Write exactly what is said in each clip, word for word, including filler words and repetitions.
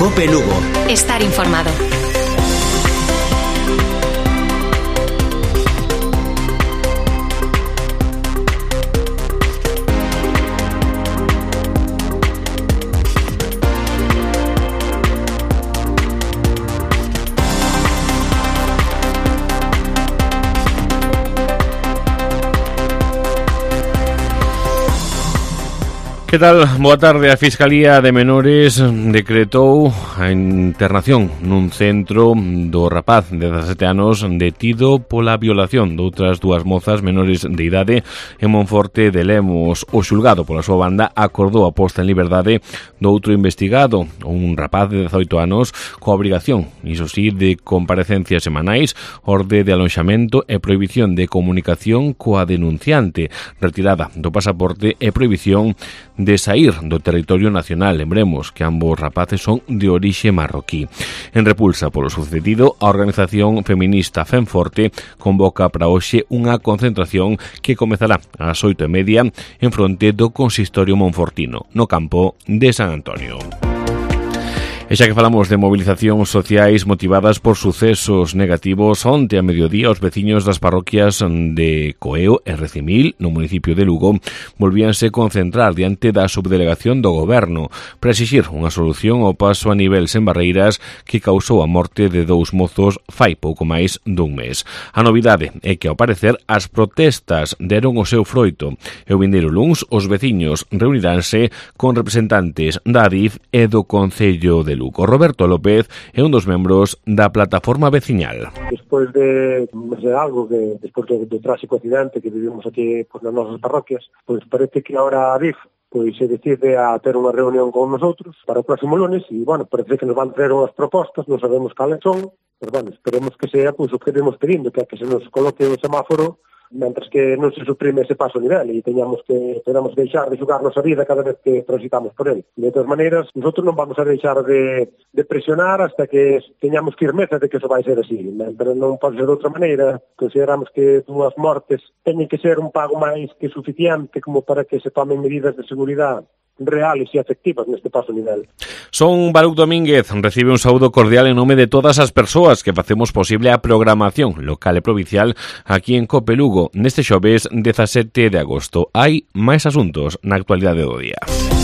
Cope Lugo. Estar informado. Que tal? Boa tarde. A Fiscalía de Menores decretou a internación nun centro do rapaz de dezasete anos detido pola violación de outras dúas mozas menores de idade en Monforte de Lemos. O xulgado pola súa banda acordou a posta en liberdade do outro investigado, un rapaz de dezaoito anos, coa obrigación, iso sí, de comparecencias semanais, orde de alonxamento e prohibición de comunicación coa denunciante, retirada do pasaporte e prohibición de sair do territorio nacional. Lembremos que ambos rapaces son de orixe marroquí. En repulsa polo sucedido, a organización feminista Fenforte convoca para hoxe unha concentración que comezará ás oito e media en fronte do consistorio monfortino, no campo de San Antonio. E xa que falamos de movilizacións sociais motivadas por sucesos negativos, onte a mediodía os veciños das parroquias de Coeo e Recimil, no municipio de Lugo, volvíanse concentrar diante da subdelegación do goberno para exixir unha solución ao paso a nivel sen barreiras que causou a morte de dous mozos fai pouco máis dun mes. A novidade é que, ao parecer, as protestas deron o seu froito e o vindeiro luns os veciños reuniránse con representantes da Adif e do Concello de Lugo. Roberto López é un dos membros da plataforma veciñal. Despois de, de algo que, despois do, do tráxico accidente que vivimos aquí pues, nas nosas parroquias, pois pues, parece que ahora a Adif pois se decide a ter unha reunión con nosotros para o próximo lunes e, bueno, parece que nos van traer unhas propostas, non sabemos cales son, pero, bueno, esperemos que sea pois, o que temos pedindo, que, que se nos coloque o semáforo mentre que non se suprime ese paso a nivel e teñamos que podamos deixar de xogar nosa vida cada vez que transitamos por ele. De todas maneiras, nosotros non vamos a deixar de, de presionar hasta que teñamos firmeza de que eso vai ser así. Pero non pode ser de outra maneira. Consideramos que dúas mortes teñen que ser un pago máis que suficiente como para que se tomen medidas de seguridade reales e efectivas neste paso a nivel. Son Baruc Domínguez, recibe un saúdo cordial en nome de todas as persoas que facemos posible a programación local e provincial aquí en Cope Lugo neste xoves dezasete de agosto. Hai máis asuntos na actualidade do día.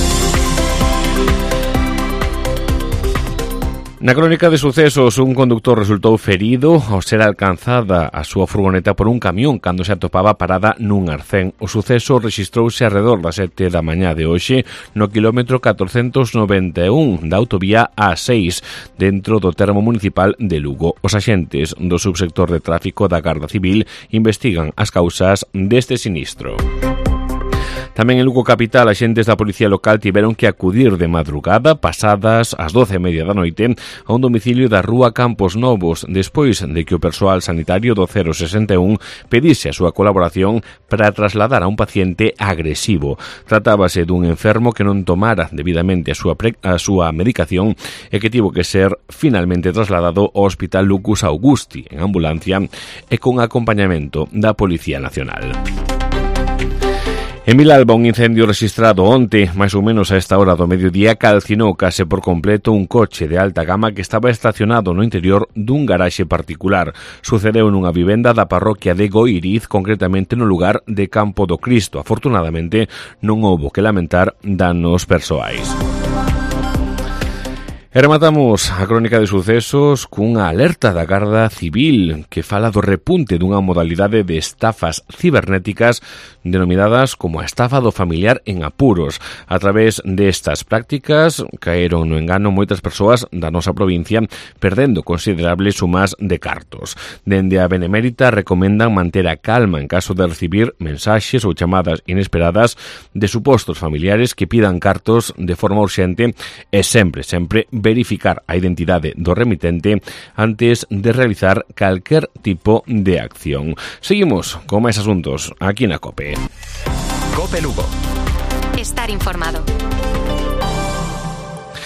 Na crónica de sucesos, un conductor resultou ferido ao ser alcanzada a súa furgoneta por un camión cando se atopaba parada nun arcén. O suceso rexistrouse alrededor das sete da mañá de hoxe no quilómetro catorcentos noventa e un da autovía A seis dentro do termo municipal de Lugo. Os axentes do subsector de tráfico da Garda Civil investigan as causas deste sinistro. Tamén en Lugo capital, axentes da Policía Local tiveron que acudir de madrugada, pasadas as doce e media da noite, a un domicilio da Rúa Campos Novos, despois de que o persoal sanitario do cero sesenta e un pedise a súa colaboración para trasladar a un paciente agresivo. Tratábase dun enfermo que non tomara debidamente a súa, pre- a súa medicación e que tivo que ser finalmente trasladado ao Hospital Lucus Augusti en ambulancia e con acompañamento da Policía Nacional. En Vilalba, un incendio registrado onte, máis ou menos a esta hora do mediodía, calcinou case por completo un coche de alta gama que estaba estacionado no interior dun garaxe particular. Sucedeu nunha vivenda da parroquia de Goiriz, concretamente no lugar de Campo do Cristo. Afortunadamente, non houbo que lamentar danos persoais. E rematamos a crónica de sucesos cunha alerta da Garda Civil que fala do repunte dunha modalidade de estafas cibernéticas denominadas como a estafa do familiar en apuros. A través destas prácticas caeron no engano moitas persoas da nosa provincia perdendo considerables sumas de cartos. Dende a Benemérita recomendan manter a calma en caso de recibir mensaxes ou chamadas inesperadas de supostos familiares que pidan cartos de forma urxente e sempre, sempre verificar a identidade do remitente antes de realizar calquer tipo de acción. Seguimos con máis asuntos aquí na COPE. COPE Lugo. Estar informado. E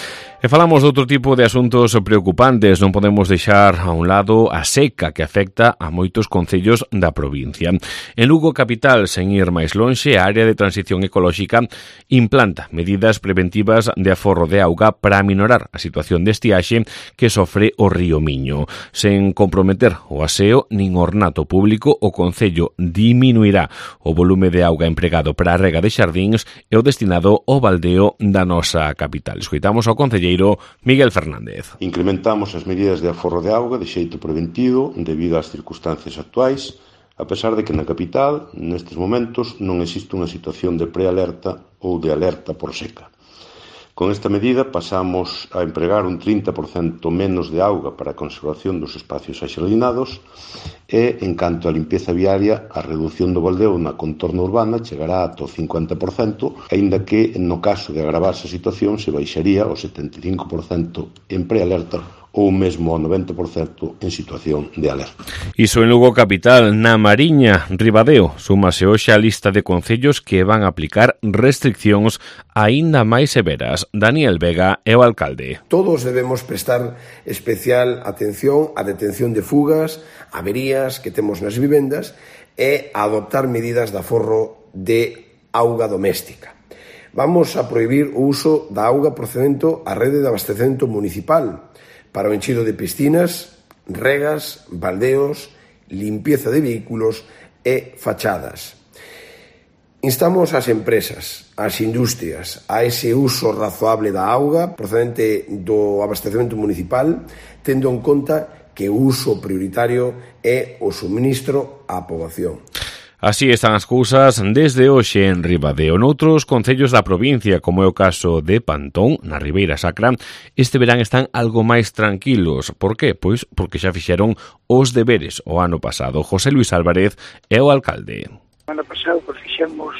E falamos de outro tipo de asuntos preocupantes. Non podemos deixar a un lado a seca que afecta a moitos concellos da provincia. En Lugo capital, sen ir máis lonxe, a área de transición ecolóxica implanta medidas preventivas de aforro de auga para aminorar a situación de estiaxe que sofre o río Miño. Sen comprometer o aseo nin o ornato público, o concello diminuirá o volume de auga empregado para a rega de xardíns e o destinado ao baldeo da nosa capital. Escoitamos ao concelleiro Miguel Fernández. Incrementamos as medidas de aforro de auga de xeito preventivo debido ás circunstancias actuais, a pesar de que na capital, nestes momentos, non existe unha situación de prealerta ou de alerta por seca. Con esta medida pasamos a empregar un trinta por cento menos de auga para a conservación dos espacios axardinados e, en canto á limpieza viaria, a reducción do baldeo na contorna urbana chegará ata o cincuenta por cento, aínda que, no caso de agravarse a situación, se baixaría ao setenta e cinco por cento en prealerta ou mesmo ao noventa por cento en situación de alerta. Iso en Lugo capital. Na Mariña, Ribadeo súmase hoxe a lista de concellos que van a aplicar restriccións aínda máis severas. Daniel Vega é o alcalde. Todos debemos prestar especial atención á detención de fugas, averías que temos nas vivendas e a adoptar medidas de aforro de auga doméstica. Vamos a prohibir o uso da auga procedente á rede de abastecemento municipal para o enchido de piscinas, regas, baldeos, limpieza de vehículos e fachadas. Instamos ás empresas, ás industrias, a ese uso razoable da auga procedente do abastecemento municipal, tendo en conta que o uso prioritario é o suministro á poboación. Así están as cousas desde hoxe en Ribadeo. Noutros concellos da provincia, como é o caso de Pantón, na Ribeira Sacra, este verán están algo máis tranquilos. Por qué? Pois porque xa fixeron os deberes o ano pasado. José Luis Álvarez é o alcalde. O ano pasado pues, fixemos,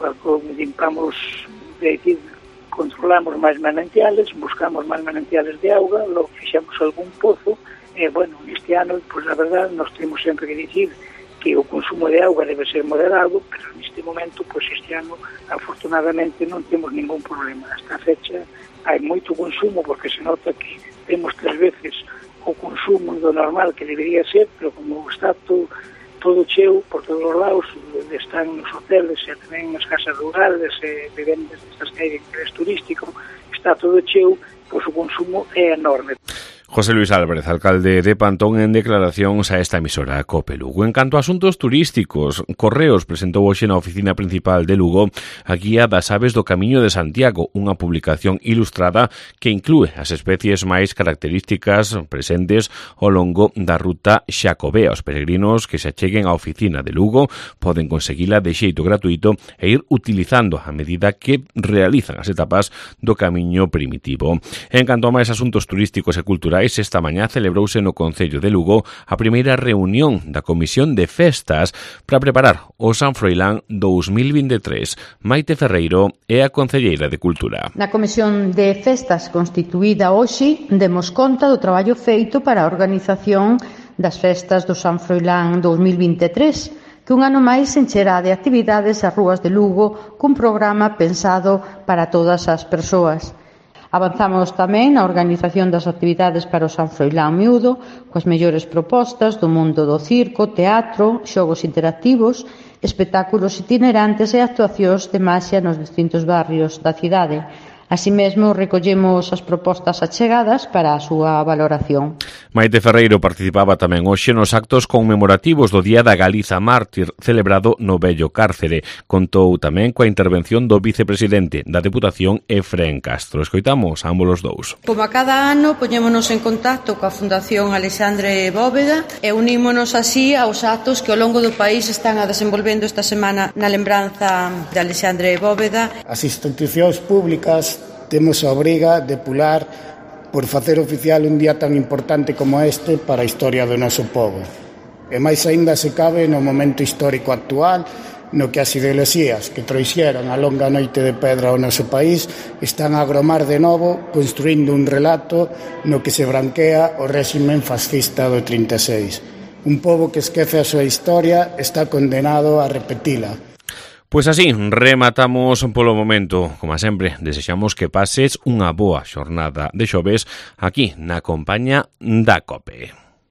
limpamos, de decir, controlamos máis manantiales, buscamos máis manantiales de auga, logo fixemos algún pozo, e, bueno, este ano, pues, a verdade, nos temos sempre que dicir que o consumo de auga debe ser moderado, pero neste momento, pois este ano, afortunadamente, non temos ningún problema. Hasta a fecha hai moito consumo, porque se nota que temos tres veces o consumo do normal que debería ser, pero como está todo, todo cheo por todos os lados, están nos hoteles e tamén nas casas rurales e vivendas destas que hai de interés turístico, está todo cheo, pois o consumo é enorme. José Luis Álvarez, alcalde de Pantón, en declaracións a esta emisora COPE Lugo. En canto a asuntos turísticos, Correos presentou hoxe na oficina principal de Lugo a Guía das Aves do Camiño de Santiago, unha publicación ilustrada que inclúe as especies máis características presentes ao longo da ruta xacobea. Os peregrinos que se acheguen á oficina de Lugo poden conseguila de xeito gratuito e ir utilizando a medida que realizan as etapas do camiño primitivo. En canto a máis asuntos turísticos e culturais, esta mañá celebrouse no Concello de Lugo a primeira reunión da Comisión de Festas para preparar o San Froilán dous mil vinte e tres. Maite Ferreiro é a concelleira de Cultura. Na Comisión de Festas constituída hoxe demos conta do traballo feito para a organización das festas do San Froilán dous mil vinte e tres, que un ano máis encherá de actividades as rúas de Lugo cun programa pensado para todas as persoas. Avanzamos tamén na organización das actividades para o San Froilán Miúdo, coas mellores propostas do mundo do circo, teatro, xogos interactivos, espectáculos itinerantes e actuacións de maxia nos distintos barrios da cidade. Así mesmo, recollemos as propostas achegadas para a súa valoración. Maite Ferreiro participaba tamén hoxe nos actos conmemorativos do Día da Galiza Mártir, celebrado no vello cárcere. Contou tamén coa intervención do vicepresidente da Deputación, Efrén Castro. Escoitamos a ambos os dous. Como a cada ano, poñémonos en contacto coa Fundación Alexandre Bóveda e unímonos así aos actos que ao longo do país están a desenvolvendo esta semana na lembranza de Alexandre Bóveda. As institucións públicas temos a obriga de pular por facer oficial un día tan importante como este para a historia do noso povo. E máis aínda se cabe no momento histórico actual, no que as ideoloxías que trouxeron a longa noite de pedra ao noso país están a agromar de novo, construindo un relato no que se branquea o réximen fascista do trinta e seis. Un pobo que esquece a súa historia está condenado a repetila. Pois así, rematamos polo momento. Como sempre, desexamos que pases unha boa xornada de xoves aquí na compañía da COPE.